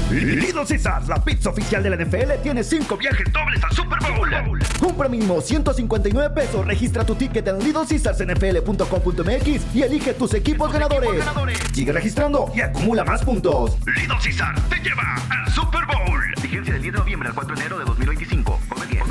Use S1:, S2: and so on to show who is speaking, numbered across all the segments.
S1: Little Caesars, la pizza oficial de la NFL, tiene 5 viajes dobles al Super Bowl. Compra mínimo $159. Registra tu ticket en LittleCaesarsNFL.com.mx y elige tus equipos ganadores. Sigue registrando y acumula más puntos. Little Caesars te lleva al Super Bowl. Vigencia del 10 de noviembre al 4 de enero de 2025. Come bien.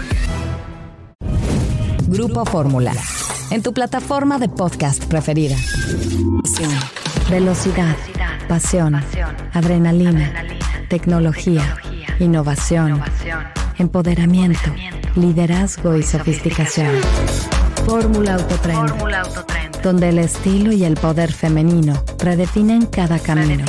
S2: Grupo Fórmula. En tu plataforma de podcast preferida. Velocidad, pasión, adrenalina, tecnología, innovación, empoderamiento, liderazgo y sofisticación. Fórmula Autotrend, donde el estilo y el poder femenino redefinen cada camino.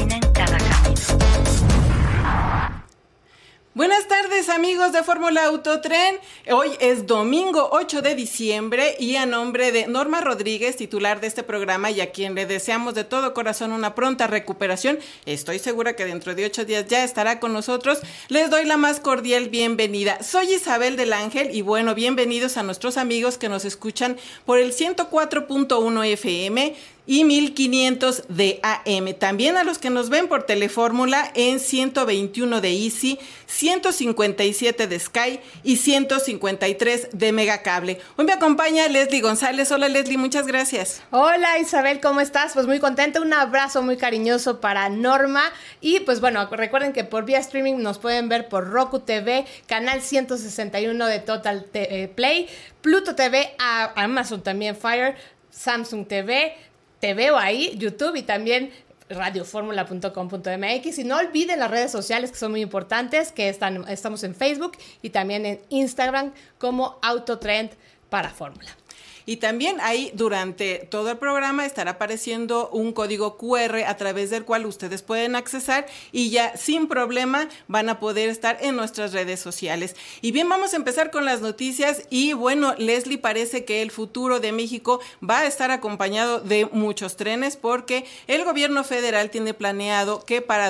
S3: Buenas tardes, amigos de Fórmula Autotren. Hoy es domingo 8 de diciembre y a nombre de Norma Rodríguez, titular de este programa y a quien le deseamos de todo corazón una pronta recuperación, estoy segura que dentro de 8 días ya estará con nosotros, les doy la más cordial bienvenida. Soy Isabel del Ángel y bueno, bienvenidos a nuestros amigos que nos escuchan por el 104.1 FM y 1500 de AM. También a los que nos ven por Telefórmula en 121 de Easy, 157 de Sky y 153 de Megacable. Hoy me acompaña Leslie González. Hola Leslie, muchas gracias.
S4: Hola Isabel, ¿cómo estás? Pues muy contenta, un abrazo muy cariñoso para Norma y pues bueno, recuerden que por vía streaming nos pueden ver por Roku TV, canal 161 de Total Play, Pluto TV, Amazon también Fire, Samsung TV, te veo ahí, YouTube y también radioformula.com.mx y no olviden las redes sociales que son muy importantes, que estamos en Facebook y también en Instagram como Autotrend para Fórmula.
S3: Y también ahí durante todo el programa estará apareciendo un código QR a través del cual ustedes pueden accesar y ya sin problema van a poder estar en nuestras redes sociales. Y bien, vamos a empezar con las noticias y bueno, Leslie, parece que el futuro de México va a estar acompañado de muchos trenes porque el gobierno federal tiene planeado que para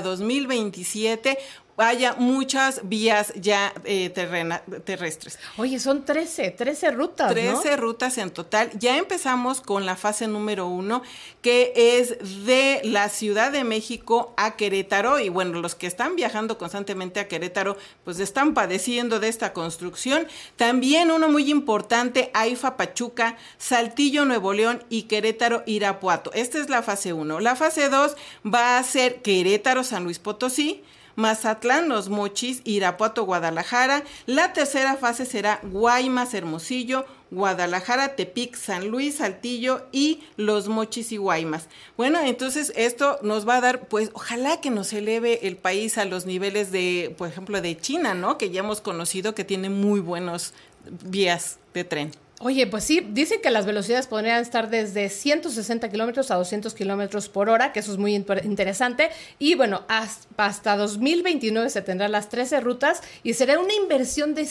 S3: 2027 haya muchas vías ya terrestres.
S4: Oye, son 13 rutas,
S3: 13 rutas en total. Ya empezamos con la fase número 1, que es de la Ciudad de México a Querétaro. Y bueno, los que están viajando constantemente a Querétaro, pues están padeciendo de esta construcción. También uno muy importante, AIFA Pachuca, Saltillo Nuevo León y Querétaro Irapuato. Esta es la fase 1. La fase 2 va a ser Querétaro San Luis Potosí, Mazatlán, Los Mochis, Irapuato, Guadalajara. La tercera fase será Guaymas, Hermosillo, Guadalajara, Tepic, San Luis, Saltillo y Los Mochis y Guaymas. Bueno, entonces esto nos va a dar, pues, ojalá que nos eleve el país a los niveles de, por ejemplo, de China, ¿no? Que ya hemos conocido que tiene muy buenos vías de tren.
S4: Oye, pues sí, dicen que las velocidades podrían estar desde 160 kilómetros a 200 kilómetros por hora, que eso es muy interesante. Y bueno, hasta 2029 se tendrán las 13 rutas y será una inversión de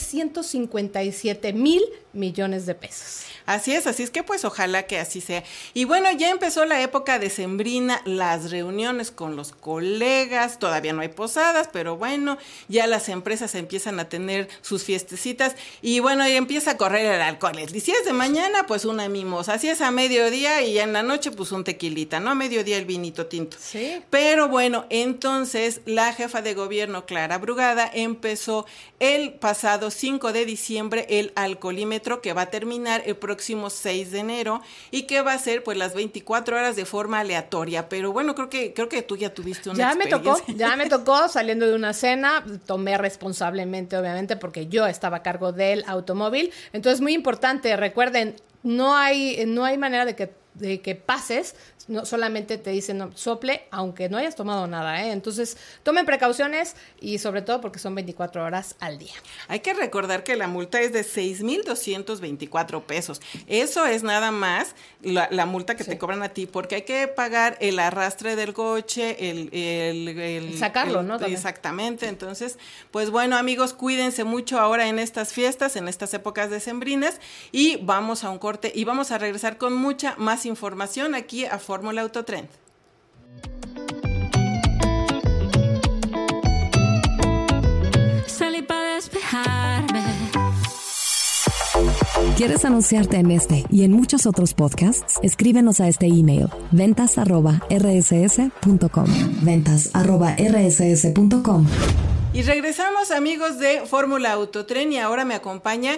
S4: 157 mil millones de pesos.
S3: Así es que pues ojalá que así sea. Y bueno, ya empezó la época decembrina, las reuniones con los colegas, todavía no hay posadas, pero bueno, ya las empresas empiezan a tener sus fiestecitas y bueno, ya empieza a correr el alcohol. Y si es de mañana, pues una mimosa, si es a mediodía y en la noche, pues un tequilita, ¿no? A mediodía el vinito tinto.
S4: Sí.
S3: Pero bueno, entonces la jefa de gobierno, Clara Brugada, empezó el pasado 5 de diciembre el alcoholímetro que va a terminar el próximo 6 de enero y que va a ser pues las 24 horas de forma aleatoria. Pero bueno, creo que tú ya tuviste una experiencia.
S4: Ya me tocó saliendo de una cena, tomé responsablemente, obviamente, porque yo estaba a cargo del automóvil. Entonces, muy importante, recuerden, no hay manera de que pases, no, solamente te dicen no, sople, aunque no hayas tomado nada, ¿eh? Entonces, tomen precauciones y sobre todo porque son 24 horas al día.
S3: Hay que recordar que la multa es de 6,224 pesos. Eso es nada más la multa que te cobran a ti, porque hay que pagar el arrastre del coche, el
S4: sacarlo, ¿no? También.
S3: Exactamente. Entonces, pues bueno, amigos, cuídense mucho ahora en estas fiestas, en estas épocas decembrinas, y vamos a un corte y vamos a regresar con mucha más información aquí a Fórmula Autotrend.
S5: Salí para despejarme.
S2: ¿Quieres anunciarte en este y en muchos otros podcasts? Escríbenos a este email, ventas@rss.com. ventas@rss.com.
S3: Y regresamos, amigos de Fórmula Autotren, y ahora me acompaña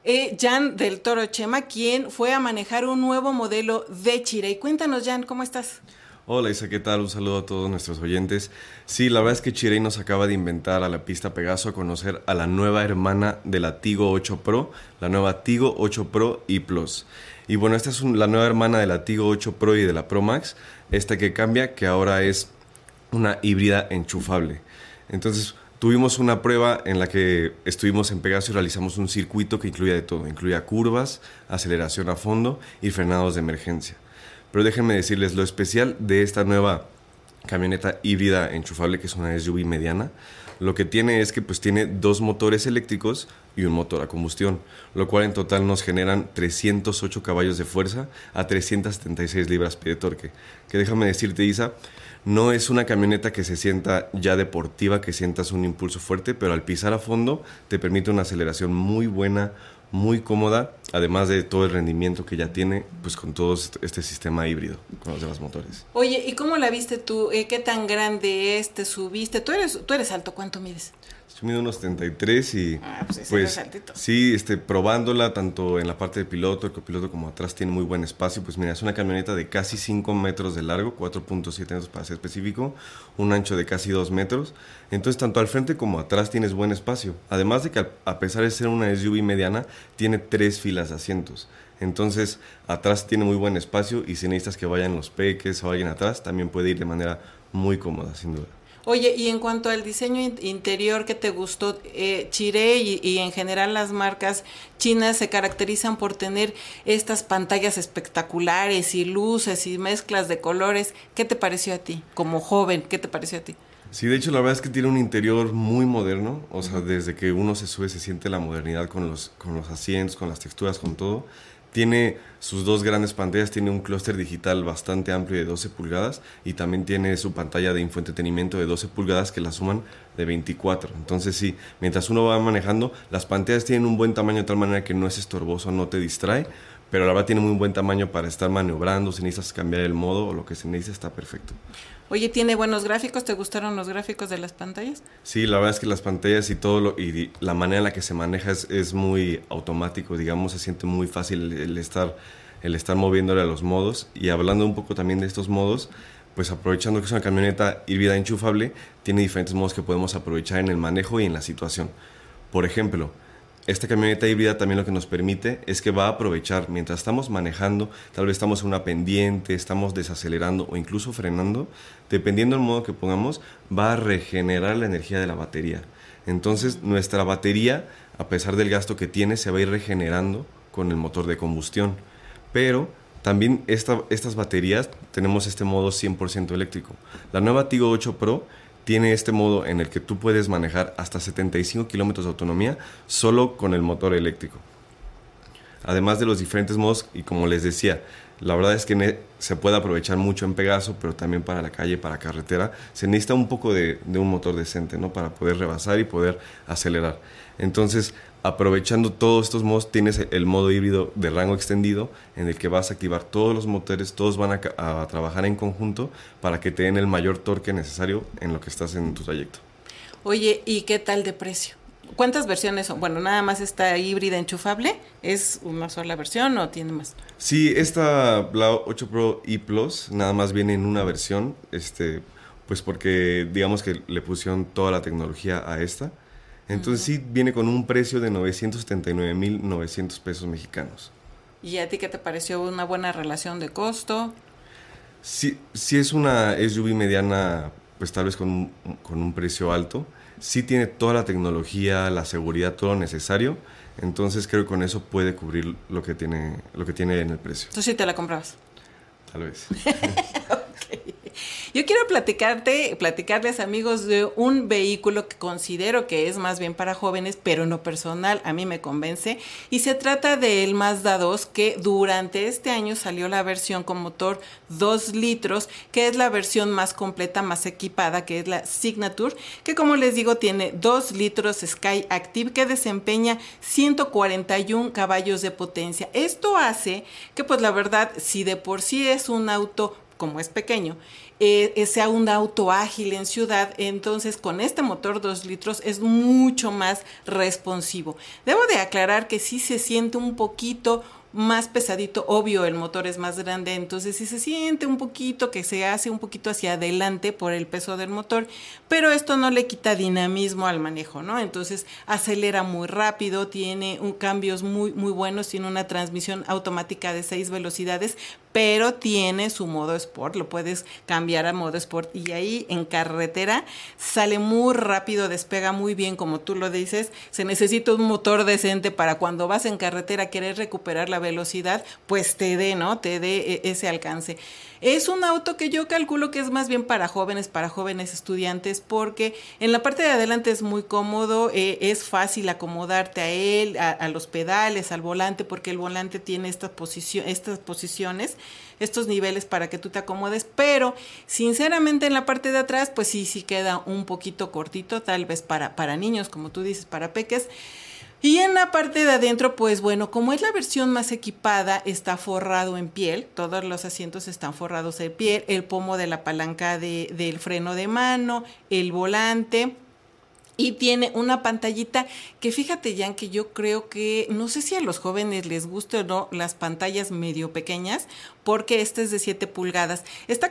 S3: Jan del Toro Chema, quien fue a manejar un nuevo modelo de Chery. Cuéntanos, Jan, ¿cómo estás?
S5: Hola Isa, ¿qué tal? Un saludo a todos nuestros oyentes. Sí, la verdad es que Chery nos acaba de inventar a la pista Pegaso a conocer a la nueva hermana de la Tigo 8 Pro, la nueva Tigo 8 Pro y Plus. Y bueno, esta es la nueva hermana de la Tigo 8 Pro y de la Pro Max, esta que cambia, que ahora es una híbrida enchufable. Entonces, tuvimos una prueba en la que estuvimos en Pegaso y realizamos un circuito que incluía de todo. Incluía curvas, aceleración a fondo y frenados de emergencia. Pero déjenme decirles, lo especial de esta nueva camioneta híbrida enchufable, que es una SUV mediana, lo que tiene es que pues tiene 2 motores eléctricos y un motor a combustión, lo cual en total nos generan 308 caballos de fuerza a 376 libras-pie de torque. Que déjame decirte, Isa, no es una camioneta que se sienta ya deportiva, que sientas un impulso fuerte, pero al pisar a fondo te permite una aceleración muy buena, muy cómoda, además de todo el rendimiento que ya tiene, pues con todo este sistema híbrido, con los demás motores.
S3: Oye, ¿y cómo la viste tú? ¿Qué tan grande es? ¿Te subiste? ¿Tú eres alto? ¿Cuánto mides?
S5: Yo mido unos 73 y
S3: pues altito.
S5: Sí, probándola tanto en la parte de piloto, el copiloto, como atrás tiene muy buen espacio. Pues mira, es una camioneta de casi 5 metros de largo, 4.7 metros para ser específico, un ancho de casi 2 metros. Entonces tanto al frente como atrás tienes buen espacio. Además de que a pesar de ser una SUV mediana, tiene 3 filas de asientos. Entonces atrás tiene muy buen espacio y si necesitas que vayan los peques o alguien atrás, también puede ir de manera muy cómoda, sin duda.
S3: Oye, y en cuanto al diseño interior, ¿qué te gustó? Chery y en general las marcas chinas se caracterizan por tener estas pantallas espectaculares y luces y mezclas de colores. ¿Qué te pareció a ti? Como joven, ¿qué te pareció a ti?
S5: Sí, de hecho la verdad es que tiene un interior muy moderno, o sea, desde que uno se sube se siente la modernidad con los asientos, con las texturas, con todo. Tiene sus 2 grandes pantallas, tiene un clúster digital bastante amplio de 12 pulgadas y también tiene su pantalla de infoentretenimiento de 12 pulgadas que la suman de 24. Entonces sí, mientras uno va manejando, las pantallas tienen un buen tamaño de tal manera que no es estorboso, no te distrae, pero la verdad tiene muy buen tamaño para estar maniobrando, si necesitas cambiar el modo o lo que se necesite está perfecto.
S3: Oye, ¿tiene buenos gráficos? ¿Te gustaron los gráficos de las pantallas?
S5: Sí, la verdad es que las pantallas y todo y la manera en la que se maneja es muy automático, digamos, se siente muy fácil el estar moviéndole a los modos. Y hablando un poco también de estos modos, pues aprovechando que es una camioneta híbrida enchufable, tiene diferentes modos que podemos aprovechar en el manejo y en la situación. Por ejemplo, esta camioneta híbrida también lo que nos permite es que va a aprovechar mientras estamos manejando, tal vez estamos en una pendiente, estamos desacelerando o incluso frenando, dependiendo del modo que pongamos, va a regenerar la energía de la batería. Entonces nuestra batería, a pesar del gasto que tiene, se va a ir regenerando con el motor de combustión. Pero también estas baterías tenemos este modo 100% eléctrico. La nueva Tigo 8 Pro tiene este modo en el que tú puedes manejar hasta 75 kilómetros de autonomía solo con el motor eléctrico. Además de los diferentes modos, y como les decía, la verdad es que se puede aprovechar mucho en Pegaso, pero también para la calle, para carretera, se necesita un poco de un motor decente, ¿no? Para poder rebasar y poder acelerar. Entonces, aprovechando todos estos modos, tienes el modo híbrido de rango extendido, en el que vas a activar todos los motores, todos van a trabajar en conjunto para que te den el mayor torque necesario en lo que estás en tu trayecto.
S3: Oye, ¿y qué tal de precio? ¿Cuántas versiones son? Bueno, nada más esta híbrida enchufable, ¿es una sola versión o tiene más?
S5: Sí, la 8 Pro y Plus nada más viene en una versión, pues porque digamos que le pusieron toda la tecnología a esta. Entonces sí viene con un precio de 979,900 pesos mexicanos.
S3: ¿Y a ti qué te pareció? ¿Una buena relación de costo?
S5: Sí es una SUV mediana, pues tal vez con un precio alto. Sí tiene toda la tecnología, la seguridad, todo lo necesario. Entonces creo que con eso puede cubrir lo que tiene en el precio.
S3: ¿Tú sí te la comprabas?
S5: Tal vez.
S3: Ok. Yo quiero platicarles, amigos, de un vehículo que considero que es más bien para jóvenes, pero en lo personal a mí me convence, y se trata del Mazda 2, que durante este año salió la versión con motor 2 litros, que es la versión más completa, más equipada, que es la Signature, que como les digo tiene 2 litros Sky Active, que desempeña 141 caballos de potencia. Esto hace que, pues la verdad, si de por sí es un auto, como es pequeño, sea un auto ágil en ciudad, entonces con este motor 2 litros es mucho más responsivo. Debo de aclarar que sí se siente un poquito más pesadito, obvio el motor es más grande, entonces sí se siente un poquito que se hace un poquito hacia adelante por el peso del motor, pero esto no le quita dinamismo al manejo, ¿no? Entonces acelera muy rápido, tiene cambios muy buenos, tiene una transmisión automática de 6 velocidades, pero tiene su modo Sport, lo puedes cambiar a modo Sport y ahí en carretera sale muy rápido, despega muy bien, como tú lo dices. Se necesita un motor decente para cuando vas en carretera querer recuperar la velocidad, pues te dé ese alcance. Es un auto que yo calculo que es más bien para jóvenes estudiantes, porque en la parte de adelante es muy cómodo, es fácil acomodarte a él, a los pedales, al volante, porque el volante tiene estas posiciones, estos niveles para que tú te acomodes, pero sinceramente en la parte de atrás pues sí queda un poquito cortito, tal vez para niños, como tú dices, para peques. Y en la parte de adentro, pues bueno, como es la versión más equipada, está forrado en piel, todos los asientos están forrados en piel, el pomo de la palanca del freno de mano, el volante, y tiene una pantallita que fíjate, Jan, que yo creo que, no sé si a los jóvenes les guste o no las pantallas medio pequeñas, porque esta es de 7 pulgadas. Está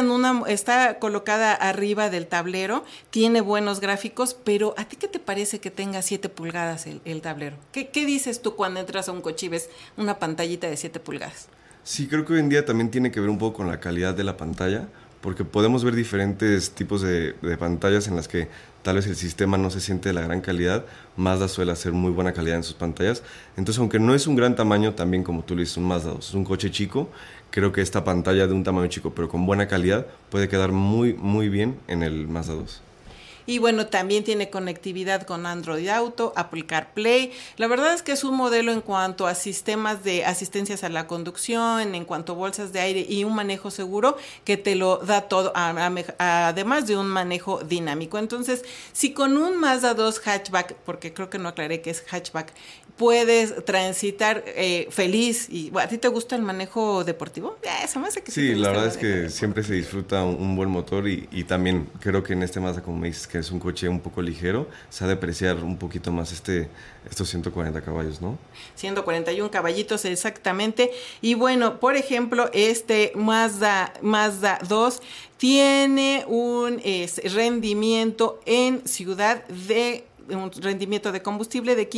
S3: colocada arriba del tablero, tiene buenos gráficos, pero ¿a ti qué te parece que tenga 7 pulgadas el tablero? ¿Qué dices tú cuando entras a un coche y ves una pantallita de 7 pulgadas?
S5: Sí, creo que hoy en día también tiene que ver un poco con la calidad de la pantalla, porque podemos ver diferentes tipos de pantallas en las que tal vez el sistema no se siente de la gran calidad. Mazda suele hacer muy buena calidad en sus pantallas. Entonces, aunque no es un gran tamaño, también como tú le dices, un Mazda 2 es un coche chico, creo que esta pantalla de un tamaño chico, pero con buena calidad, puede quedar muy bien en el Mazda 2.
S3: Y bueno, también tiene conectividad con Android Auto, Apple CarPlay. La verdad es que es un modelo en cuanto a sistemas de asistencias a la conducción, en cuanto a bolsas de aire y un manejo seguro que te lo da todo, además de un manejo dinámico. Entonces, si con un Mazda 2 hatchback, porque creo que no aclaré que es hatchback, puedes transitar feliz. Y bueno, ¿a ti te gusta el manejo deportivo? Se me hace que
S5: sí, la verdad es que siempre se disfruta un buen motor y también creo que en este Mazda, como me dices, que es un coche un poco ligero, se ha de apreciar un poquito más estos 140 caballos, ¿no? 141
S3: caballitos exactamente. Y bueno, por ejemplo, este Mazda 2 tiene un rendimiento en ciudad un rendimiento de combustible de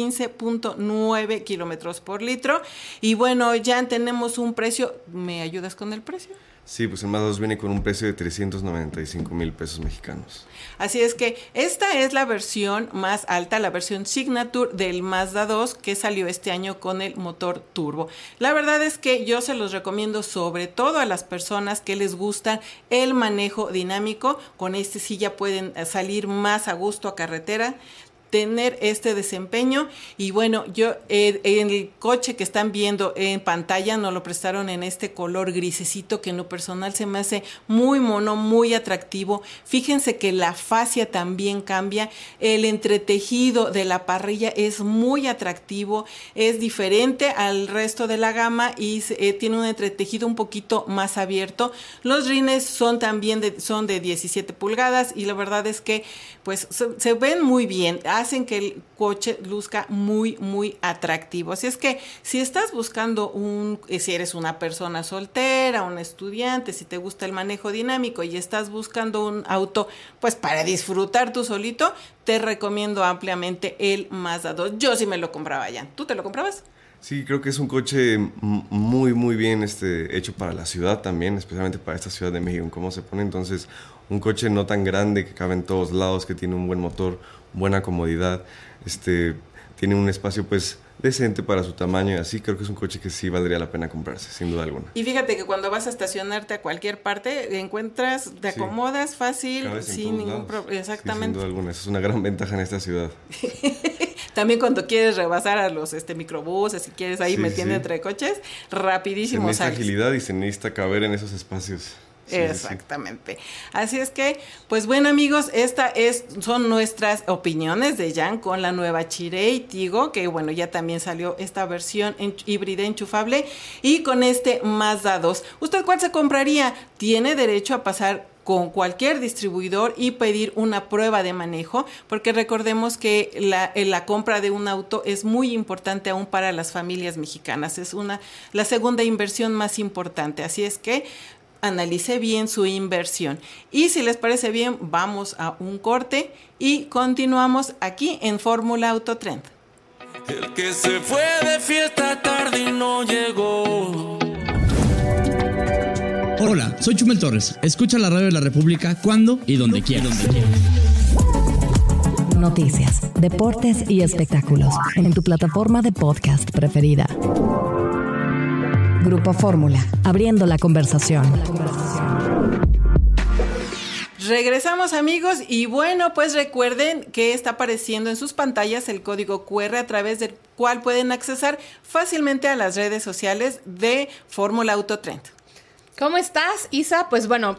S3: 15.9 kilómetros por litro. Y bueno, ya tenemos un precio. ¿Me ayudas con el precio?
S5: Sí, pues el Mazda 2 viene con un precio de 395,000 pesos mexicanos.
S3: Así es que esta es la versión más alta, la versión Signature del Mazda 2 que salió este año con el motor turbo. La verdad es que yo se los recomiendo sobre todo a las personas que les gusta el manejo dinámico. Con este sí ya pueden salir más a gusto a carretera, tener este desempeño. Y bueno, yo en el coche que están viendo en pantalla nos lo prestaron en este color grisecito que en lo personal se me hace muy mono, muy atractivo. Fíjense que la fascia también cambia, el entretejido de la parrilla es muy atractivo, es diferente al resto de la gama y tiene un entretejido un poquito más abierto. Los rines son también son de 17 pulgadas y la verdad es que pues se ven muy bien, hacen que el coche luzca muy atractivo. Así es que si estás buscando si eres una persona soltera, un estudiante, si te gusta el manejo dinámico y estás buscando un auto pues para disfrutar tú solito, te recomiendo ampliamente el Mazda 2. Yo sí me lo compraba ya. ¿Tú te lo comprabas?
S5: Sí, creo que es un coche muy bien hecho para la ciudad también, especialmente para esta Ciudad de México, cómo se pone. Entonces, un coche no tan grande, que cabe en todos lados, que tiene un buen motor, buena comodidad, tiene un espacio pues decente para su tamaño y así. Creo que es un coche que sí valdría la pena comprarse, sin duda alguna.
S3: Y fíjate que cuando vas a estacionarte a cualquier parte, encuentras, te acomodas fácil, sin ningún problema. Exactamente.
S5: Sí, sin duda alguna, esa es una gran ventaja en esta ciudad.
S3: También cuando quieres rebasar a los microbuses, si quieres ahí metiendo entre coches, rapidísimo
S5: sales. Se necesita agilidad y se necesita caber en esos espacios.
S3: Exactamente. Así es que, pues bueno, amigos, son nuestras opiniones de Jan con la nueva Chery Tiggo, que bueno, ya también salió esta versión híbrida enchufable, y con este Mazda 2. ¿Usted cuál se compraría? Tiene derecho a pasar con cualquier distribuidor y pedir una prueba de manejo, porque recordemos que la compra de un auto es muy importante aún para las familias mexicanas. Es la segunda inversión más importante. Así es que analice bien su inversión. Y si les parece bien, vamos a un corte y continuamos aquí en Fórmula Autotrend.
S6: El que se fue de fiesta tarde y no llegó.
S7: Hola, soy Chumel Torres. Escucha la radio de la República cuando y donde quieras.
S2: Noticias, deportes y espectáculos en tu plataforma de podcast preferida. Grupo Fórmula, abriendo la conversación.
S3: Regresamos, amigos, y bueno, pues recuerden que está apareciendo en sus pantallas el código QR a través del cual pueden accesar fácilmente a las redes sociales de Fórmula Autotrend.
S4: ¿Cómo estás, Isa? Pues bueno,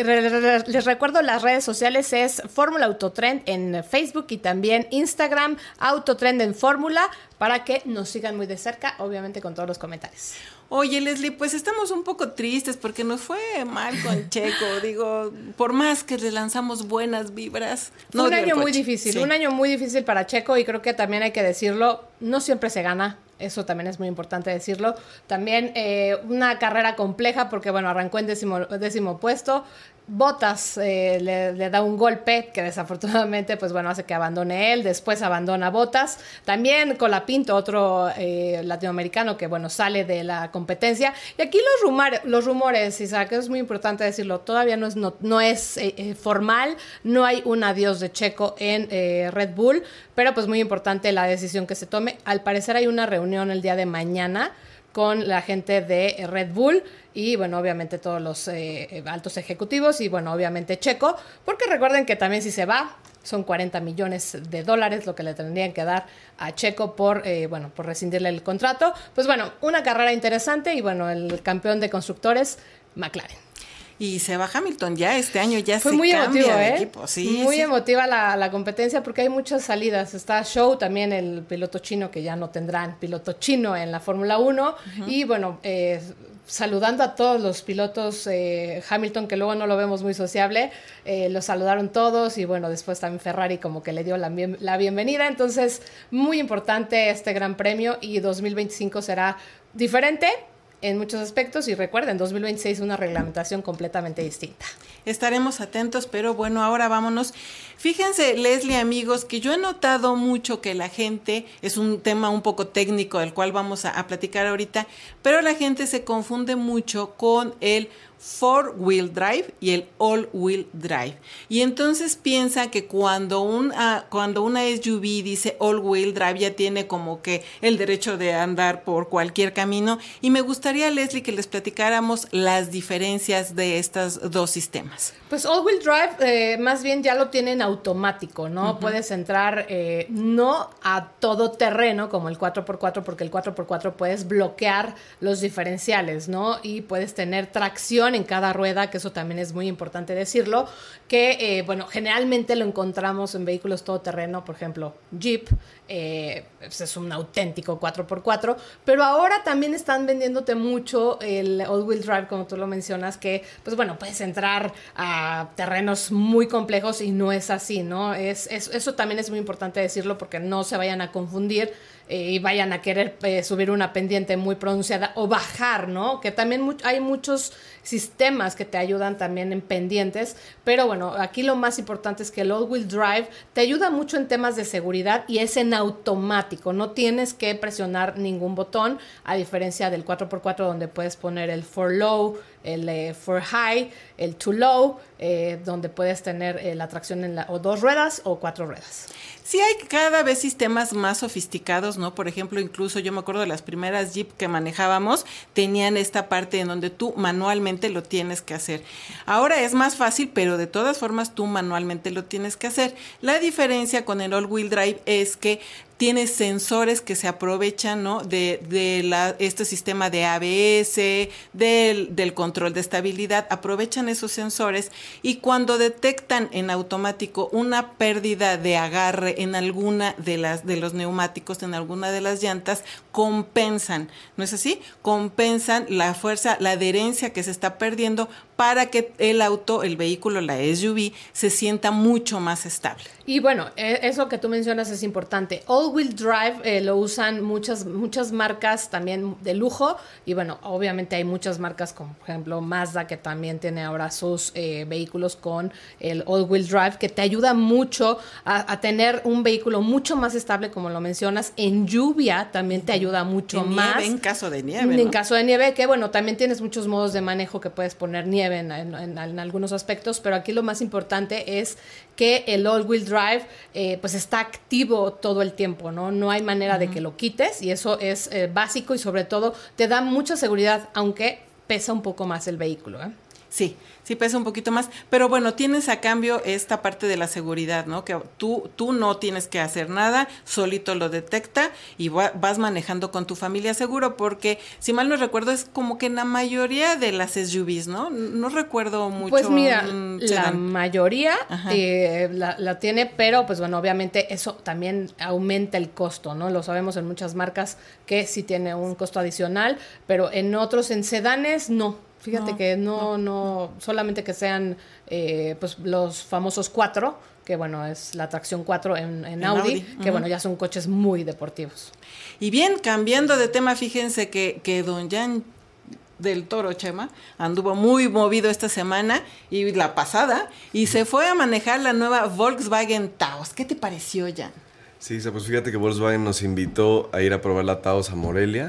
S4: les recuerdo las redes sociales es Fórmula Autotrend en Facebook y también Instagram, Autotrend en Fórmula, para que nos sigan muy de cerca, obviamente con todos los comentarios.
S3: Oye, Leslie, pues estamos un poco tristes porque nos fue mal con Checo. Digo, por más que le lanzamos buenas vibras.
S4: Fue un año muy difícil, un año muy difícil para Checo, y creo que también hay que decirlo, no siempre se gana. Eso también es muy importante decirlo. También una carrera compleja porque, bueno, arrancó en décimo puesto. Bottas le da un golpe que desafortunadamente, pues bueno, hace que abandone él. Después abandona Bottas. También Colapinto, otro latinoamericano que, bueno, sale de la competencia. Y aquí los rumores, Isaac, es muy importante decirlo, todavía no es formal. No hay un adiós de Checo en Red Bull, pero pues muy importante la decisión que se tome. Al parecer hay una reunión el día de mañana con la gente de Red Bull y, bueno, obviamente todos los altos ejecutivos y, bueno, obviamente Checo, porque recuerden que también si se va, son $40 millones lo que le tendrían que dar a Checo por rescindirle el contrato. Pues bueno, una carrera interesante y, bueno, el campeón de constructores, McLaren.
S3: Y se va Hamilton ya este año, ya
S4: fue
S3: se
S4: muy
S3: cambia
S4: emotivo,
S3: de equipo. Sí,
S4: muy emotiva la competencia porque hay muchas salidas. Está Zhou, también el piloto chino, que ya no tendrán piloto chino en la Fórmula 1. Y bueno, saludando a todos los pilotos, Hamilton, que luego no lo vemos muy sociable, los saludaron todos y bueno, después también Ferrari como que le dio la bienvenida. Entonces, muy importante este gran premio y 2025 será diferente en muchos aspectos, y recuerden, 2026 una reglamentación completamente distinta.
S3: Estaremos atentos, pero bueno, ahora vámonos. Fíjense, Leslie, amigos, que yo he notado mucho que la gente, es un tema un poco técnico del cual vamos a platicar ahorita, pero la gente se confunde mucho con el four-wheel drive y el all-wheel drive. Y entonces piensa que cuando una SUV dice all-wheel drive ya tiene como que el derecho de andar por cualquier camino. Y me gustaría, Leslie, que les platicáramos las diferencias de estos dos sistemas.
S4: Pues all-wheel drive más bien ya lo tienen automático, ¿no? Uh-huh. Puedes entrar no a todo terreno como el 4x4, porque el 4x4 puedes bloquear los diferenciales, ¿no? Y puedes tener tracción en cada rueda, que eso también es muy importante decirlo, que generalmente lo encontramos en vehículos todoterreno, por ejemplo, Jeep, es un auténtico 4x4, pero ahora también están vendiéndote mucho el all-wheel drive, como tú lo mencionas, que pues bueno, puedes entrar a terrenos muy complejos y no es así, ¿no? Eso también es muy importante decirlo porque no se vayan a confundir y vayan a querer subir una pendiente muy pronunciada o bajar, ¿no? Que también hay muchos sistemas que te ayudan también en pendientes, pero bueno, aquí lo más importante es que el all-wheel drive te ayuda mucho en temas de seguridad y es en automático, no tienes que presionar ningún botón, a diferencia del 4x4 donde puedes poner el for low, el For High, el Too Low, donde puedes tener la tracción o 2 ruedas o 4 ruedas.
S3: Sí, hay cada vez sistemas más sofisticados, ¿no? Por ejemplo, incluso yo me acuerdo de las primeras Jeep que manejábamos, tenían esta parte en donde tú manualmente lo tienes que hacer. Ahora es más fácil, pero de todas formas tú manualmente lo tienes que hacer. La diferencia con el all-wheel drive es que tiene sensores que se aprovechan, ¿no? de este sistema de ABS, del control de estabilidad, aprovechan esos sensores y cuando detectan en automático una pérdida de agarre en alguna de los neumáticos, en alguna de las llantas, compensan, ¿no es así? Compensan la fuerza, la adherencia que se está perdiendo para que el vehículo, la SUV, se sienta mucho más estable.
S4: Y bueno, eso que tú mencionas es importante. All-wheel drive lo usan muchas marcas también de lujo y bueno, obviamente hay muchas marcas como por ejemplo Mazda que también tiene ahora sus vehículos con el all-wheel drive que te ayuda mucho a tener un vehículo mucho más estable como lo mencionas. En lluvia también te ayuda mucho más.
S3: En caso de nieve, ¿no?
S4: En caso de nieve, que bueno, también tienes muchos modos de manejo que puedes poner nieve en algunos aspectos, pero aquí lo más importante es que el all-wheel drive pues está activo todo el tiempo, ¿no? No hay manera de que lo quites y eso es básico y sobre todo te da mucha seguridad, aunque pesa un poco más el vehículo, ¿eh?
S3: Sí pesa un poquito más, pero bueno, tienes a cambio esta parte de la seguridad, ¿no? Que tú no tienes que hacer nada, solito lo detecta y vas manejando con tu familia seguro, porque si mal no recuerdo es como que en la mayoría de las SUVs, ¿no? No recuerdo mucho.
S4: Pues mira, la mayoría la tiene, pero pues bueno, obviamente eso también aumenta el costo, ¿no? Lo sabemos en muchas marcas que sí tiene un costo adicional, pero en otros, en sedanes, no. Fíjate que no, solamente que sean pues los famosos 4, que bueno, es la tracción 4 en Audi, que bueno, ya son coches muy deportivos.
S3: Y bien, cambiando de tema, fíjense que don Jan del Toro, Chema, anduvo muy movido esta semana y la pasada, y se fue a manejar la nueva Volkswagen Taos. ¿Qué te pareció, Jan?
S5: Sí, pues fíjate que Volkswagen nos invitó a ir a probar la Taos a Morelia.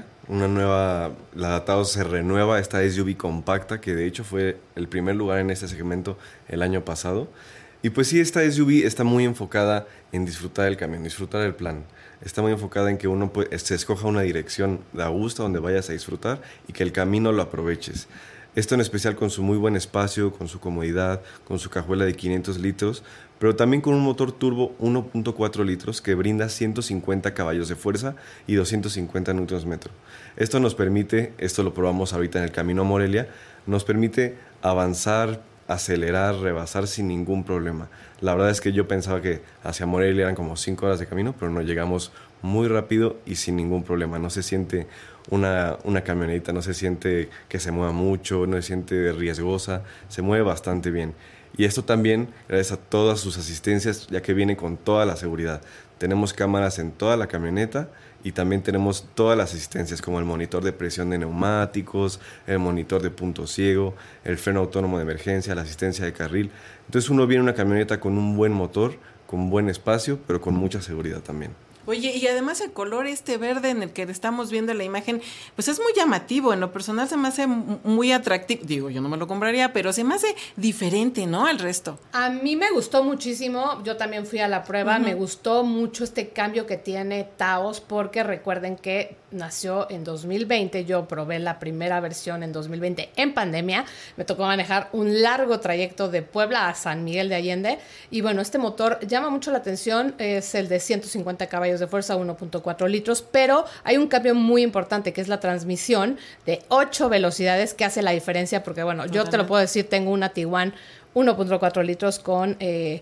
S5: La Taos se renueva, esta SUV compacta, que de hecho fue el primer lugar en este segmento el año pasado. Y pues sí, esta SUV está muy enfocada en disfrutar del camión, disfrutar del plan. Está muy enfocada en que uno se escoja una dirección a gusto donde vayas a disfrutar y que el camino lo aproveches. Esto en especial con su muy buen espacio, con su comodidad, con su cajuela de 500 litros, pero también con un motor turbo 1.4 litros que brinda 150 caballos de fuerza y 250 Nm. Esto nos permite, esto lo probamos ahorita en el camino a Morelia, nos permite avanzar, acelerar, rebasar sin ningún problema. La verdad es que yo pensaba que hacia Morelia eran como 5 horas de camino, pero no, llegamos muy rápido y sin ningún problema. No se siente una camioneta, no se siente que se mueva mucho, no se siente riesgosa, se mueve bastante bien. Y esto también gracias a todas sus asistencias, ya que viene con toda la seguridad. Tenemos cámaras en toda la camioneta y también tenemos todas las asistencias como el monitor de presión de neumáticos, el monitor de punto ciego, el freno autónomo de emergencia, la asistencia de carril. Entonces uno viene en una camioneta con un buen motor, con buen espacio, pero con mucha seguridad también.
S3: Oye, y además el color verde en el que estamos viendo la imagen, pues es muy llamativo. En lo personal se me hace muy atractivo. Digo, yo no me lo compraría, pero se me hace diferente, ¿no? Al resto.
S4: A mí me gustó muchísimo. Yo también fui a la prueba. Me gustó mucho este cambio que tiene Taos, porque recuerden que nació en 2020. Yo probé la primera versión en 2020 en pandemia. Me tocó manejar un largo trayecto de Puebla a San Miguel de Allende. Y bueno, este motor llama mucho la atención. Es el de 150 caballos de fuerza, 1.4 litros, pero hay un cambio muy importante que es la transmisión de 8 velocidades que hace la diferencia, porque bueno, yo te lo puedo decir, tengo una Tiguan 1.4 litros con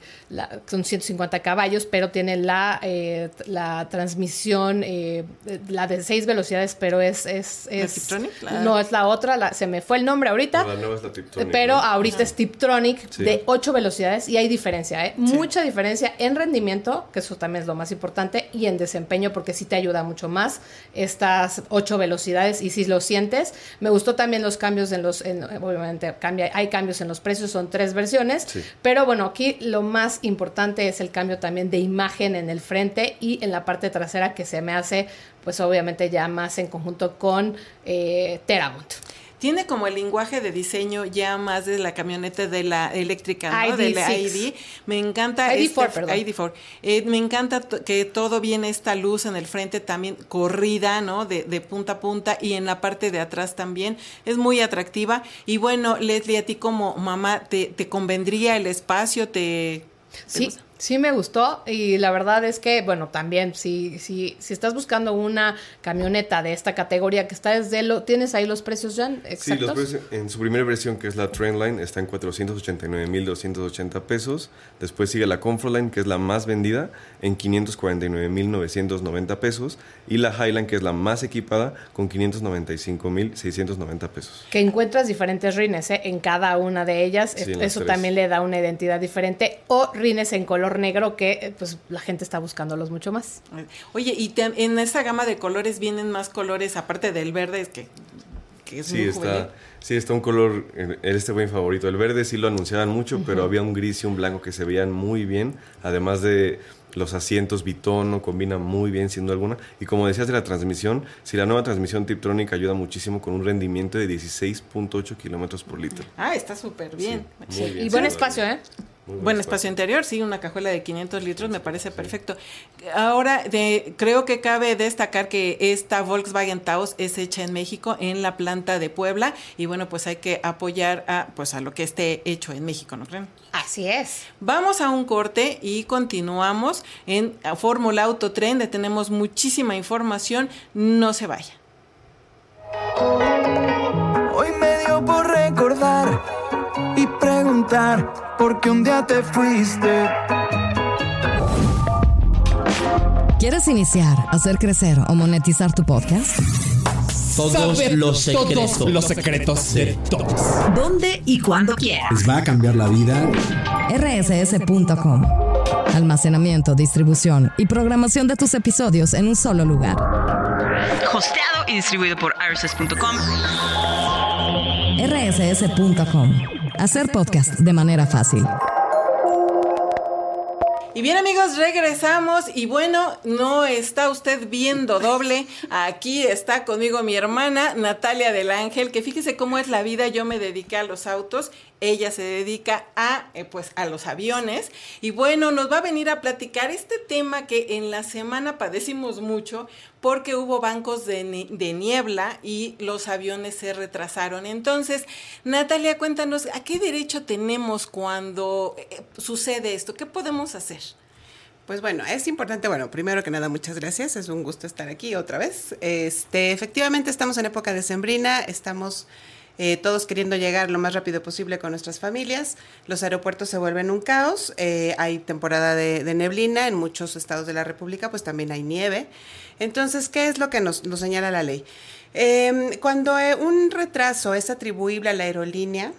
S4: 150 caballos, pero tiene la transmisión, la de 6 velocidades, pero es
S3: ¿La Tiptronic?
S4: No, es la otra, se me fue el nombre ahorita,
S5: La nueva es la Tiptronic,
S4: pero
S5: ¿no?
S4: ahorita es Tiptronic, sí, de 8 velocidades y hay diferencia,
S3: Sí.
S4: mucha diferencia en rendimiento, que eso también es lo más importante, y en desempeño, porque sí te ayuda mucho más estas 8 velocidades y si lo sientes. Me gustó también los cambios obviamente hay cambios en los precios, son 3 versiones, sí, pero bueno, aquí lo más importante es el cambio también de imagen en el frente y en la parte trasera, que se me hace pues obviamente ya más en conjunto con Terramont.
S3: tiene como el lenguaje de diseño ya más de la camioneta de la eléctrica, ¿no? De la ID. Me encanta
S4: ID4.
S3: Me encanta que todo viene esta luz en el frente también corrida, ¿no? De punta a punta, y en la parte de atrás también. Es muy atractiva. Y bueno, Leslie, a ti como mamá, ¿te convendría el espacio?
S4: Sí me gustó, y la verdad es que, bueno, también si estás buscando una camioneta de esta categoría que está ¿tienes ahí los precios ya exactos?
S5: Sí, los precios en su primera versión, que es la Trendline, está en 489,280 pesos. Después sigue la Comfortline, que es la más vendida, en 549,990 pesos. Y la Highline, que es la más equipada, con 595,690 pesos.
S4: Que encuentras diferentes rines en cada una de ellas. Sí, eso también le da una identidad diferente. O rines en color negro, que pues la gente está buscándolos mucho más.
S3: Oye, y en esa gama de colores vienen más colores, aparte del verde, es que es muy juvenil.
S5: Sí, está un color, buen favorito. El verde sí lo anunciaban mucho, pero había un gris y un blanco que se veían muy bien, además de los asientos bitono, combina muy bien sin duda alguna. Y como decías de la transmisión, la nueva transmisión Tiptronic ayuda muchísimo con un rendimiento de 16.8 kilómetros por litro.
S3: Está súper bien.
S5: Sí, muy bien.
S4: Y buen espacio,
S3: Buen espacio interior, sí, una cajuela de 500 litros me parece perfecto. Ahora, creo que cabe destacar que esta Volkswagen Taos es hecha en México, en la planta de Puebla, y bueno, pues hay que apoyar a lo que esté hecho en México, ¿no creen?
S4: Así es.
S3: Vamos a un corte y continuamos en Fórmula Auto Tren, donde tenemos muchísima información, no se vaya.
S8: Hoy me dio por recordar y preguntar por qué un día te fuiste.
S2: ¿Quieres iniciar, hacer crecer o monetizar tu podcast?
S7: Todos los secretos de todos.
S2: ¿Dónde y cuándo quieras?
S9: Les va a cambiar la vida.
S2: rss.com. Almacenamiento, distribución y programación de tus episodios en un solo lugar.
S10: Hosteado y distribuido por rss.com.
S2: rss.com. Hacer podcast de manera fácil.
S3: Y bien, amigos, regresamos y bueno, no está usted viendo doble. Aquí está conmigo mi hermana Natalia del Ángel, que fíjese cómo es la vida. Yo me dediqué a los autos, ella se dedica a los aviones. Y bueno, nos va a venir a platicar este tema que en la semana padecimos mucho porque hubo bancos de niebla y los aviones se retrasaron. Entonces, Natalia, cuéntanos, ¿a qué derecho tenemos cuando sucede esto? ¿Qué podemos hacer?
S11: Pues bueno, es importante, primero que nada, muchas gracias, es un gusto estar aquí otra vez. Efectivamente estamos en época decembrina, estamos todos queriendo llegar lo más rápido posible con nuestras familias, los aeropuertos se vuelven un caos, hay temporada de neblina, en muchos estados de la República pues también hay nieve. Entonces, ¿qué es lo que nos señala la ley? Cuando un retraso es atribuible a la aerolínea,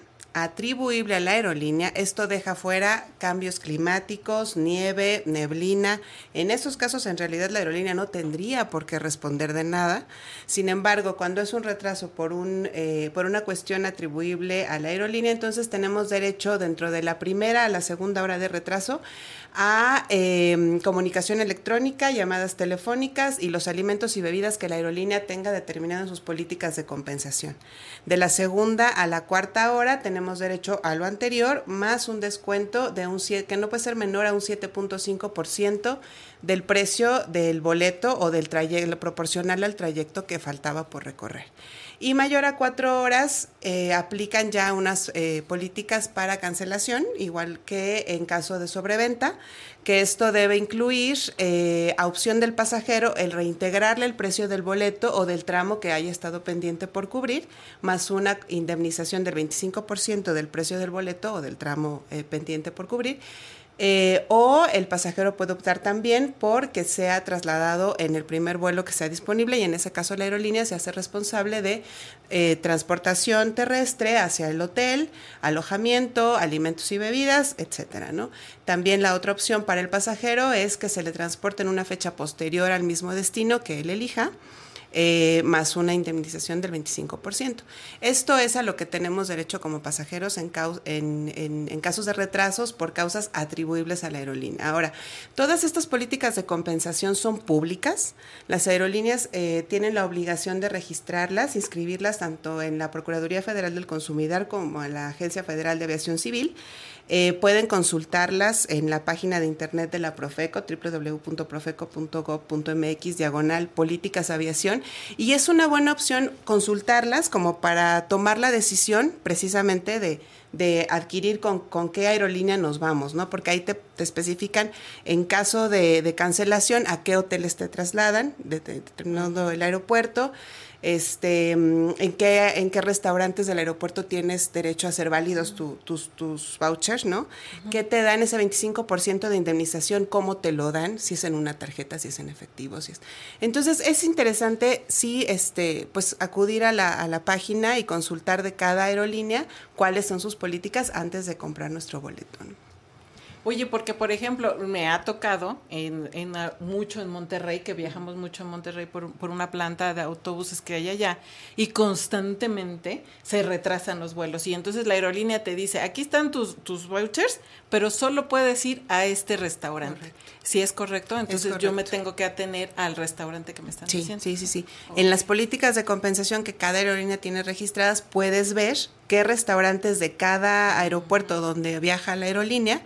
S11: esto deja fuera cambios climáticos, nieve, neblina. En esos casos, en realidad, la aerolínea no tendría por qué responder de nada. Sin embargo, cuando es un retraso por una cuestión atribuible a la aerolínea, entonces tenemos derecho, dentro de la primera a la segunda hora de retraso, a comunicación electrónica, llamadas telefónicas y los alimentos y bebidas que la aerolínea tenga determinado en sus políticas de compensación. De la segunda a la cuarta hora tenemos derecho a lo anterior, más un descuento que no puede ser menor a un 7.5% del precio del boleto o del trayecto, proporcional al trayecto que faltaba por recorrer. Y mayor a 4 horas aplican ya unas políticas para cancelación, igual que en caso de sobreventa, que esto debe incluir a opción del pasajero el reintegrarle el precio del boleto o del tramo que haya estado pendiente por cubrir, más una indemnización del 25% del precio del boleto o del tramo pendiente por cubrir. O el pasajero puede optar también por que sea trasladado en el primer vuelo que sea disponible, y en ese caso la aerolínea se hace responsable de transportación terrestre hacia el hotel, alojamiento, alimentos y bebidas, etcétera, ¿no? También la otra opción para el pasajero es que se le transporte en una fecha posterior al mismo destino que él elija. más una indemnización del 25%. Esto es a lo que tenemos derecho como pasajeros en casos de retrasos por causas atribuibles a la aerolínea. Ahora, todas estas políticas de compensación son públicas. Las aerolíneas tienen la obligación de registrarlas, inscribirlas tanto en la Procuraduría Federal del Consumidor como en la Agencia Federal de Aviación Civil. Pueden consultarlas en la página de internet de la Profeco, www.profeco.gov.mx/políticas aviación, y es una buena opción consultarlas como para tomar la decisión precisamente de adquirir con qué aerolínea nos vamos, ¿no? Porque ahí te especifican en caso de cancelación a qué hoteles te trasladan, determinando el aeropuerto, en qué restaurantes del aeropuerto tienes derecho a hacer válidos tus vouchers, ¿no? ¿Qué te dan ese 25% de indemnización? ¿Cómo te lo dan? Si es en una tarjeta, si es en efectivo, si es... Entonces, es interesante, sí, pues acudir a la página y consultar de cada aerolínea cuáles son sus políticas antes de comprar nuestro boleto, ¿no?
S3: Oye, porque por ejemplo, me ha tocado mucho en Monterrey, que viajamos mucho en Monterrey por una planta de autobuses que hay allá, y constantemente se retrasan los vuelos. Y entonces la aerolínea te dice, aquí están tus vouchers, pero solo puedes ir a este restaurante. Correcto. Si es correcto, entonces yo me tengo que atener al restaurante que me están diciendo. Sí.
S11: En las políticas de compensación que cada aerolínea tiene registradas, puedes ver qué restaurantes de cada aeropuerto donde viaja la aerolínea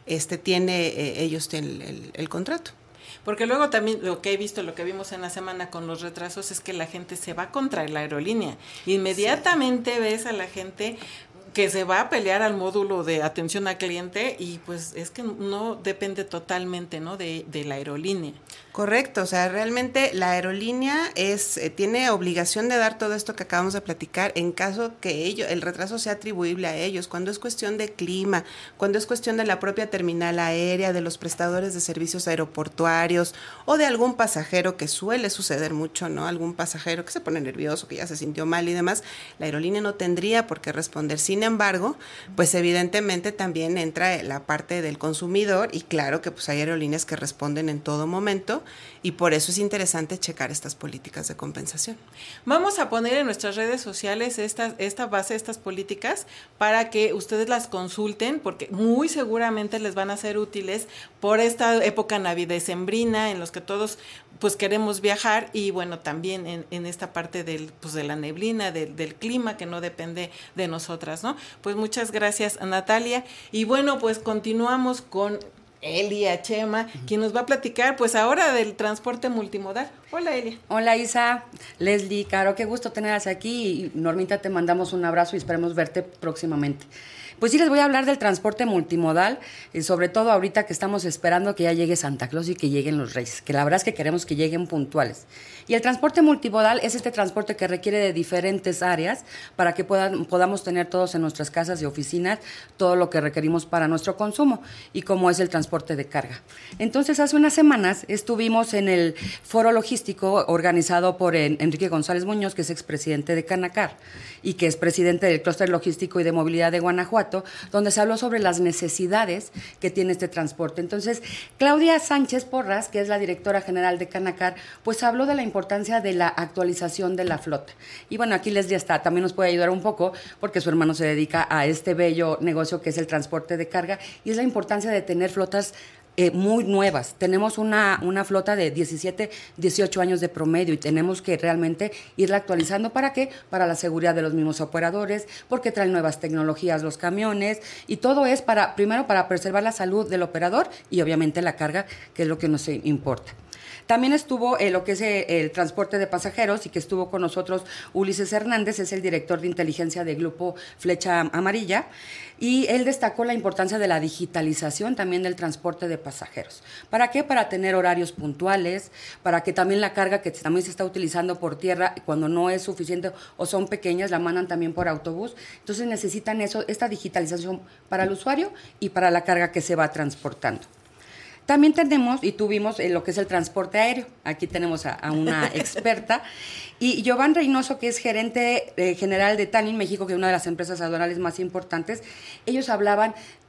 S11: ellos tienen el contrato.
S3: Porque luego también lo que vimos en la semana con los retrasos es que la gente se va contra la aerolínea. Inmediatamente ves a la gente que se va a pelear al módulo de atención al cliente y pues es que no depende totalmente, ¿no? de la aerolínea.
S11: Correcto, o sea, realmente la aerolínea tiene obligación de dar todo esto que acabamos de platicar en caso que el retraso sea atribuible a ellos, cuando es cuestión de clima, cuando es cuestión de la propia terminal aérea, de los prestadores de servicios aeroportuarios o de algún pasajero, que suele suceder mucho, ¿no? Algún pasajero que se pone nervioso, que ya se sintió mal y demás, la aerolínea no tendría por qué responder. Sin embargo, pues evidentemente también entra la parte del consumidor y claro que pues hay aerolíneas que responden en todo momento y por eso es interesante checar estas políticas de compensación.
S3: Vamos a poner en nuestras redes sociales esta base, estas políticas, para que ustedes las consulten, porque muy seguramente les van a ser útiles por esta época navidecembrina en los que todos pues queremos viajar y bueno, también en esta parte de la neblina, del clima que no depende de nosotras, ¿no? Pues muchas gracias, Natalia. Y bueno, pues continuamos con Elia Chema, quien nos va a platicar pues ahora del transporte multimodal. Hola, Elia.
S9: Hola, Isa, Leslie, Caro, qué gusto tenerlas aquí y Normita, te mandamos un abrazo y esperemos verte próximamente. Pues sí, les voy a hablar del transporte multimodal, sobre todo ahorita que estamos esperando que ya llegue Santa Claus y que lleguen los Reyes, que la verdad es que queremos que lleguen puntuales. Y el transporte multimodal es este transporte que requiere de diferentes áreas para que podamos tener todos en nuestras casas y oficinas todo lo que requerimos para nuestro consumo, y como es el transporte de carga. Entonces, hace unas semanas estuvimos en el foro logístico organizado por Enrique González Muñoz, que es expresidente de Canacar y que es presidente del Clúster Logístico y de Movilidad de Guanajuato, donde se habló sobre las necesidades que tiene este transporte. Entonces, Claudia Sánchez Porras, que es la directora general de Canacar, pues habló de la importancia de la actualización de la flota. Y bueno, aquí Leslie también nos puede ayudar un poco, porque su hermano se dedica a este bello negocio que es el transporte de carga, y es la importancia de tener flotas muy nuevas. Tenemos una flota de 17, 18 años de promedio y tenemos que realmente irla actualizando. ¿Para qué? Para la seguridad de los mismos operadores, porque traen nuevas tecnologías los camiones, y todo es primero para preservar la salud del operador y obviamente la carga, que es lo que nos importa. También estuvo lo que es el transporte de pasajeros, y que estuvo con nosotros Ulises Hernández, es el director de inteligencia del Grupo Flecha Amarilla, y él destacó la importancia de la digitalización también del transporte de pasajeros. ¿Para qué? Para tener horarios puntuales, para que también la carga que también se está utilizando por tierra, cuando no es suficiente o son pequeñas, la mandan también por autobús. Entonces necesitan esta digitalización para el usuario y para la carga que se va transportando. También tuvimos lo que es el transporte aéreo. Aquí tenemos a una experta. Y Giovanni Reynoso, que es gerente general de TANIN México, que es una de las empresas aduanales más importantes. Ellos hablaban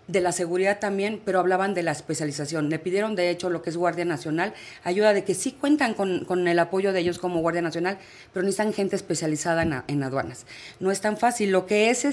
S9: de la seguridad también, pero hablaban de la especialización. Le pidieron, de hecho, lo que es Guardia Nacional, ayuda de que sí cuentan con el apoyo de ellos como Guardia Nacional, pero necesitan gente especializada en aduanas. No es tan fácil. Lo que es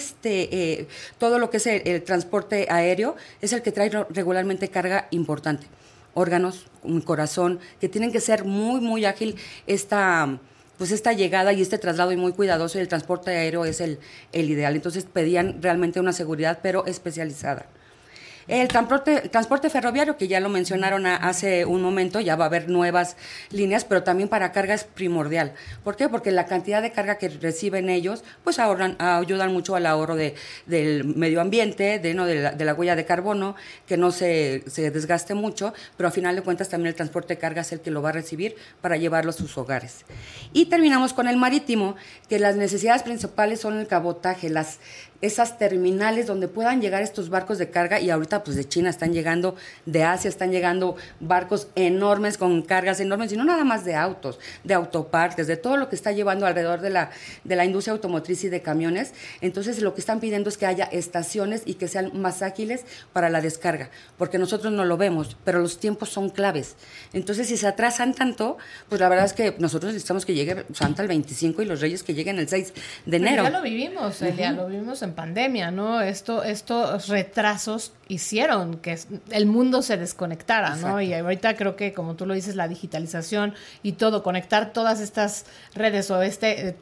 S9: todo lo que es el transporte aéreo es el que trae regularmente carga importante. Órganos, un corazón, que tienen que ser muy, muy ágil esta llegada y este traslado y muy cuidadoso, y el transporte aéreo es el ideal. Entonces pedían realmente una seguridad, pero especializada. El transporte ferroviario, que ya lo mencionaron hace un momento, ya va a haber nuevas líneas, pero también para carga es primordial. ¿Por qué? Porque la cantidad de carga que reciben ellos, pues ayudan mucho al ahorro del medio ambiente, de la huella de carbono, que no se desgaste mucho, pero a final de cuentas también el transporte de carga es el que lo va a recibir para llevarlo a sus hogares. Y terminamos con el marítimo, que las necesidades principales son el cabotaje, esas terminales donde puedan llegar estos barcos de carga, y ahorita pues de China están llegando, de Asia están llegando barcos enormes con cargas enormes, y no nada más de autos, de autopartes, de todo lo que está llevando alrededor de la industria automotriz y de camiones. Entonces lo que están pidiendo es que haya estaciones y que sean más ágiles para la descarga, porque nosotros no lo vemos, pero los tiempos son claves. Entonces si se atrasan tanto, pues la verdad es que nosotros necesitamos que llegue Santa el 25 y los Reyes que lleguen el 6 de enero.
S4: Ya lo vivimos, Elia, lo vivimos en pandemia, ¿no? Estos retrasos hicieron que el mundo se desconectara, ¿no? Exacto. Y ahorita creo que, como tú lo dices, la digitalización y todo, conectar todas estas redes o este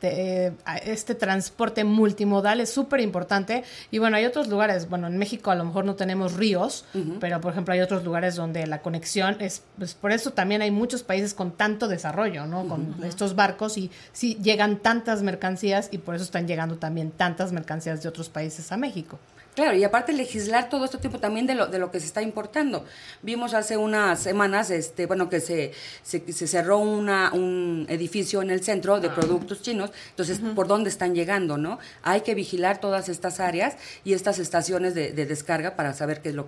S4: transporte multimodal es súper importante. Y bueno, hay otros lugares, bueno, en México a lo mejor no tenemos ríos, pero por ejemplo hay otros lugares donde la conexión es, pues por eso también hay muchos países con tanto desarrollo, ¿no? Con estos barcos, y sí llegan tantas mercancías, y por eso están llegando también tantas mercancías de otros países a México.
S9: Claro, y aparte legislar todo este tiempo también de lo que se está importando. Vimos hace unas semanas que se cerró un edificio en el centro de productos chinos, entonces por dónde están llegando, ¿no? Hay que vigilar todas estas áreas y estas estaciones de descarga para saber qué es lo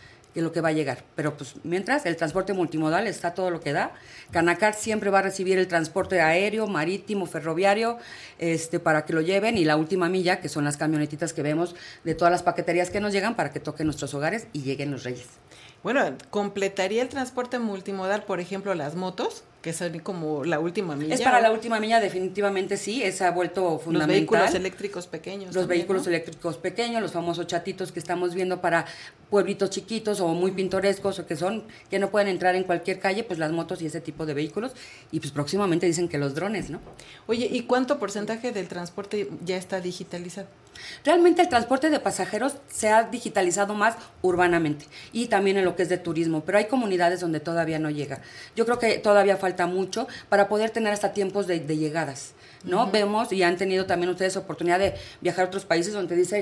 S9: que va a llegar. Pero pues mientras, el transporte multimodal está todo lo que da. Canacar siempre va a recibir el transporte aéreo, marítimo, ferroviario, para que lo lleven, y la última milla, que son las camionetitas que vemos de todas las paqueterías que nos llegan para que toquen nuestros hogares y lleguen los Reyes.
S3: Bueno, completaría el transporte multimodal, por ejemplo, las motos, que son como la última milla.
S9: Es para la última milla, definitivamente sí, esa ha vuelto fundamental.
S3: Los vehículos eléctricos pequeños.
S9: Los vehículos eléctricos pequeños, los famosos chatitos que estamos viendo para pueblitos chiquitos o muy pintorescos, o que no pueden entrar en cualquier calle, pues las motos y ese tipo de vehículos. Y pues próximamente dicen que los drones, ¿no?
S3: Oye, ¿y cuánto porcentaje del transporte ya está digitalizado?
S9: Realmente el transporte de pasajeros se ha digitalizado más urbanamente y también en lo que es de turismo, pero hay comunidades donde todavía no llega. Yo creo que todavía falta mucho para poder tener hasta tiempos de llegadas, ¿no? Vemos, y han tenido también ustedes oportunidad de viajar a otros países donde dice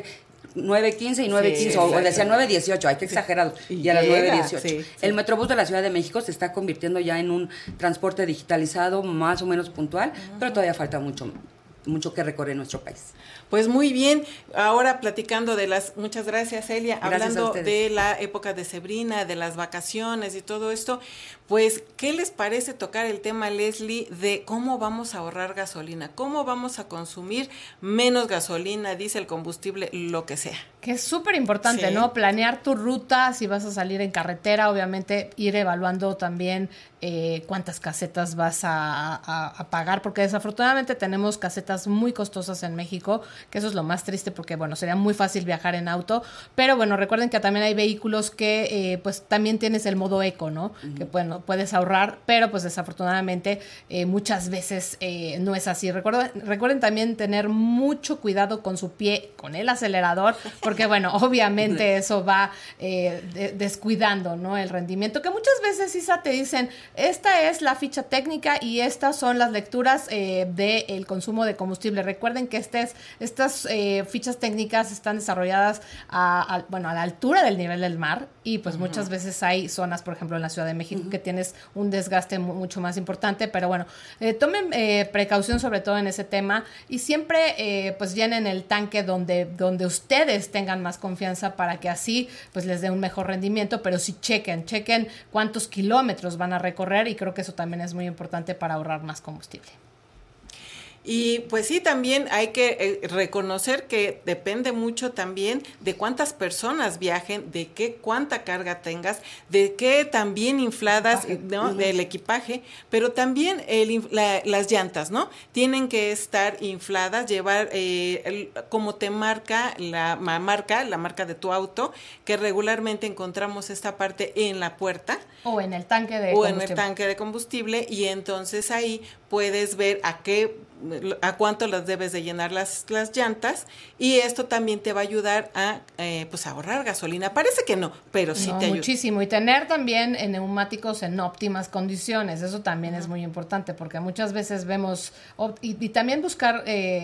S9: 9:15 y 9:15, o decía 9:18, hay que exagerado, y a las 9:18. El Metrobús de la Ciudad de México se está convirtiendo ya en un transporte digitalizado más o menos puntual, pero todavía falta mucho que recorrer en nuestro país.
S3: Pues muy bien, ahora platicando muchas gracias, Elia,
S9: gracias,
S3: hablando de la época decembrina, de las vacaciones y todo esto, pues, ¿qué les parece tocar el tema, Leslie, de cómo vamos a ahorrar gasolina? ¿Cómo vamos a consumir menos gasolina, diésel, combustible, lo que sea?
S4: Que es súper importante, ¿no? Planear tu ruta, si vas a salir en carretera, obviamente ir evaluando también cuántas casetas vas a pagar, porque desafortunadamente tenemos casetas muy costosas en México, que eso es lo más triste, porque bueno, sería muy fácil viajar en auto, pero bueno, recuerden que también hay vehículos que pues también tienes el modo eco, ¿no? Que bueno, puedes ahorrar, pero pues desafortunadamente muchas veces no es así. Recuerden también tener mucho cuidado con su pie, con el acelerador, porque bueno, obviamente eso va descuidando, ¿no? El rendimiento, que muchas veces, Isa, te dicen, esta es la ficha técnica y estas son las lecturas del consumo de combustible. Recuerden que estas fichas técnicas están desarrolladas a la altura del nivel del mar, y pues muchas veces hay zonas, por ejemplo en la Ciudad de México, que tienes un desgaste mucho más importante, pero bueno, tomen precaución sobre todo en ese tema, y siempre pues llenen el tanque donde ustedes tengan más confianza, para que así pues les dé un mejor rendimiento, pero sí chequen cuántos kilómetros van a recorrer, y creo que eso también es muy importante para ahorrar más combustible.
S3: Y pues sí, también hay que reconocer que depende mucho también de cuántas personas viajen, de cuánta carga tengas, de qué también infladas, ¿no? Del equipaje, pero también las llantas, ¿no? Tienen que estar infladas, llevar como te marca la marca de tu auto, que regularmente encontramos esta parte en la puerta.
S4: O en el tanque de combustible. Y entonces ahí puedes ver a cuánto las debes de llenar las llantas, y esto también te va a ayudar a pues ahorrar gasolina. Parece que no, pero sí te ayuda muchísimo. Y tener también neumáticos en óptimas condiciones, eso también es muy importante, porque muchas veces vemos y también buscar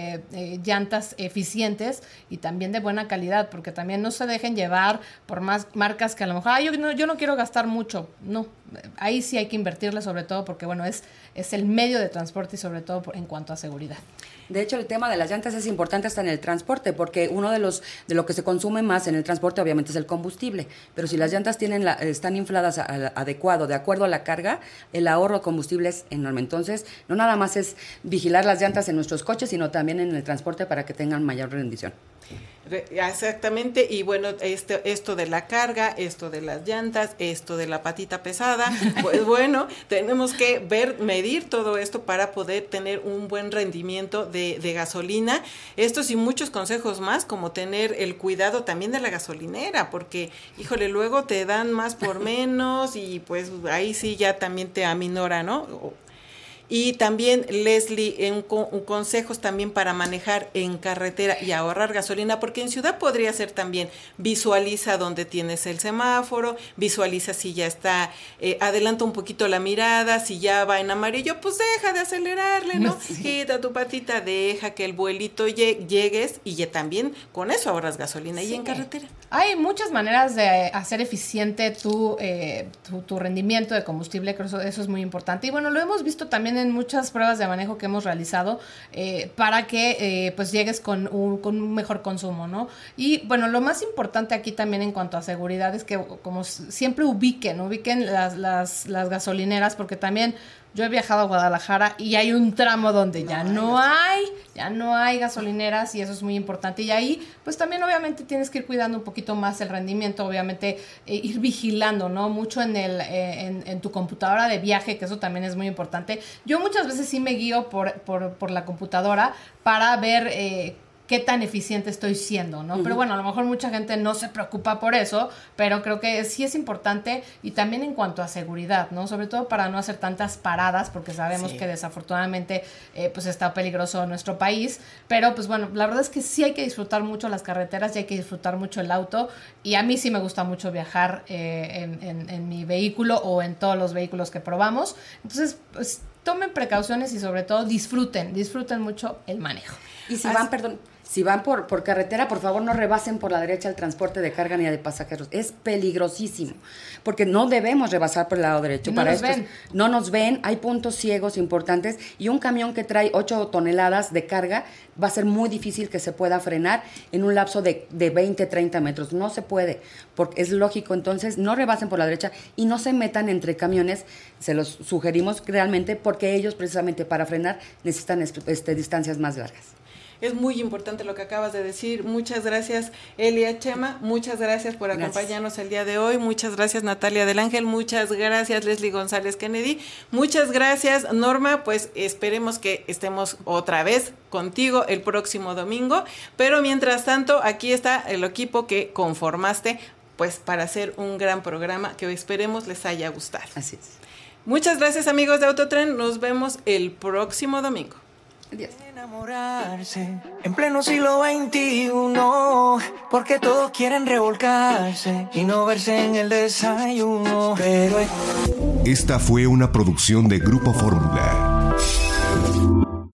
S4: llantas eficientes y también de buena calidad, porque también no se dejen llevar por más marcas que a lo mejor yo no quiero gastar mucho. No, ahí sí hay que invertirle, sobre todo porque bueno, es el medio de transporte y sobre todo en cuanto a seguridad.
S9: De hecho, el tema de las llantas es importante hasta en el transporte, porque uno de lo que se consume más en el transporte obviamente es el combustible, pero si las llantas están infladas de acuerdo a la carga, el ahorro de combustible es enorme. Entonces, no nada más es vigilar las llantas en nuestros coches, sino también en el transporte para que tengan mayor rendición.
S3: Exactamente, y bueno, esto de la carga, esto de las llantas, esto de la patita pesada, pues bueno, tenemos que medir todo esto para poder tener un buen rendimiento de gasolina. Estos y muchos consejos más, como tener el cuidado también de la gasolinera, porque, híjole, luego te dan más por menos y pues ahí sí ya también te aminora, ¿no? Y también, Leslie, consejos también para manejar en carretera y ahorrar gasolina, porque en ciudad podría ser también, visualiza dónde tienes el semáforo, visualiza si ya está, adelanta un poquito la mirada, si ya va en amarillo, pues deja de acelerarle, ¿no? Sí. Quita tu patita, deja que el vuelito llegues, y ya también con eso ahorras gasolina. Sí. Y en carretera.
S4: Hay muchas maneras de hacer eficiente tu rendimiento de combustible, creo que eso es muy importante. Y bueno, lo hemos visto también en muchas pruebas de manejo que hemos realizado para que pues llegues con un mejor consumo, ¿no? Y bueno, lo más importante aquí también en cuanto a seguridad es que como siempre ubiquen las gasolineras, porque también yo he viajado a Guadalajara y hay un tramo donde ya no hay gasolineras, y eso es muy importante. Y ahí, pues también obviamente tienes que ir cuidando un poquito más el rendimiento, obviamente ir vigilando, ¿no? Mucho en tu computadora de viaje, que eso también es muy importante. Yo muchas veces sí me guío por la computadora para ver qué tan eficiente estoy siendo, ¿no? Uh-huh. Pero bueno, a lo mejor mucha gente no se preocupa por eso, pero creo que sí es importante, y también en cuanto a seguridad, ¿no? Sobre todo para no hacer tantas paradas, porque sabemos que desafortunadamente pues está peligroso nuestro país, pero pues bueno, la verdad es que sí hay que disfrutar mucho las carreteras y hay que disfrutar mucho el auto, y a mí sí me gusta mucho viajar en mi vehículo o en todos los vehículos que probamos. Entonces, pues tomen precauciones y sobre todo disfruten mucho el manejo.
S9: Y si van por carretera, por favor no rebasen por la derecha el transporte de carga ni de pasajeros. Es peligrosísimo, porque no debemos rebasar por el lado derecho. No nos ven, hay puntos ciegos importantes, y un camión que trae 8 toneladas de carga va a ser muy difícil que se pueda frenar en un lapso de 20, 30 metros. No se puede, porque es lógico. Entonces no rebasen por la derecha y no se metan entre camiones. Se los sugerimos realmente, porque ellos precisamente para frenar necesitan distancias más largas.
S3: Es muy importante lo que acabas de decir. Muchas gracias, Elia Chema. Muchas gracias por acompañarnos el día de hoy. Muchas gracias, Natalia del Ángel. Muchas gracias, Leslie González Kennedy. Muchas gracias, Norma. Pues esperemos que estemos otra vez contigo el próximo domingo. Pero mientras tanto, aquí está el equipo que conformaste pues para hacer un gran programa que esperemos les haya gustado.
S9: Así es.
S3: Muchas gracias, amigos de Autotren. Nos vemos el próximo domingo.
S9: Adiós.
S8: Enamorarse en pleno siglo XXI, porque todos quieren revolcarse y no verse en el desayuno. Pero
S12: esta fue una producción de Grupo Fórmula.